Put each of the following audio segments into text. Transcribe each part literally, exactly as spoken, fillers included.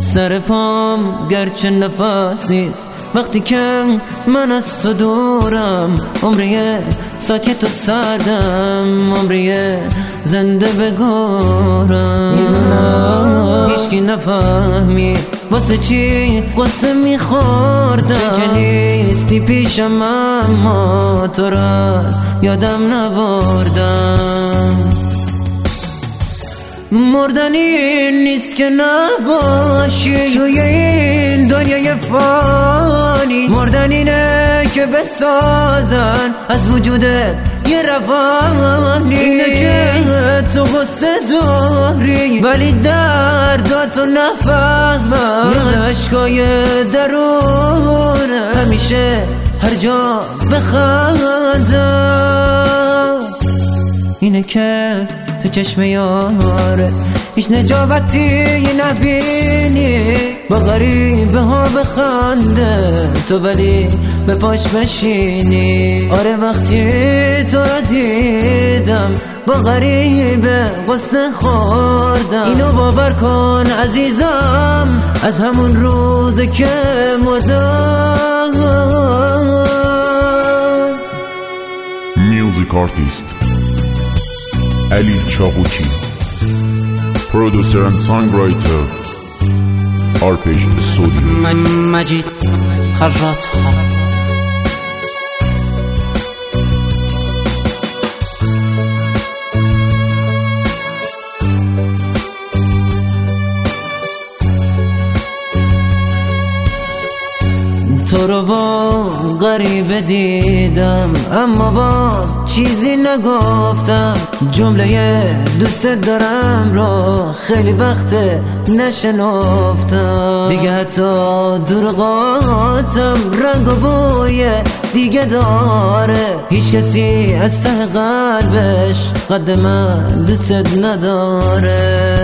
سر پام گرچه نفس نیست وقتی که من از تو دورم. عمریه ساکت و سردم، عمریه زنده بگورم. میدونم هیچکی نفهمی واسه چی قصه میخوردم، چون که نیستی پیشم اما تو را یادم نبردم. مردنی نیست که نباشی توی این دنیای فانی، مردن اینه که بسازن از وجودت یه روانی. اینه که تو غصه داری ولی درداتو نفهمم، یه عشقای درونه همیشه هر جا بخندم. اینه که تو چشم یاره هیچ نجابتی نبینی، با غریبه ها بخنده تو ولی به پاش بشینی. آره وقتی تو را دیدم با غریبه قصه خوردم. اینو باور کن عزیزم از همون روز که مردم. میوزیک آرتیست علی چاقوچی، پرودوسر اند سانگرایتر آرپیج استودیو. مجید خرات تو رو با غریبه دیدم اما باز چیزی نگفتم. جمله دوست دارم رو خیلی وقت نشنفتم. دیگه حتی دروغاتم رنگ و بوی دیگه داره، هیچ کسی از ته قلبش قد من دوست نداره.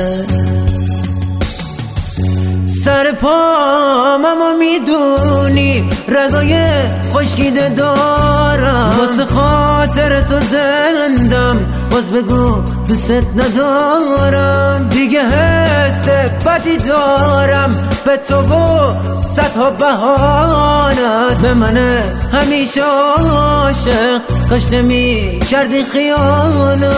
سر پام اما میدونی رگای خشکیده دارم، واسه خاطر تو زندم باز بگو دوست ندارم. دیگه حس بدی دارم به تو و صدها بهانت، به من همیشه عاشق کاش نمی کردی خیانت.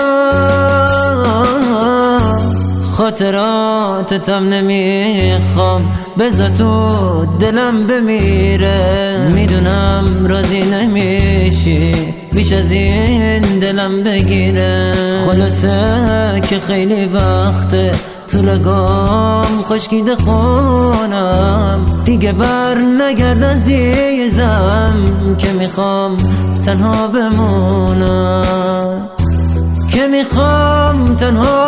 خاطراتتم نمیخوام بذار تو دلم بمیره، میدونم راضی نمیشی بیش از این دلم بگیره. خلاصه که خیلی وقته تو رگام خشکیده خونم، دیگه بر نگرد عزیزم که میخوام تنها بمونم، که میخوام تنها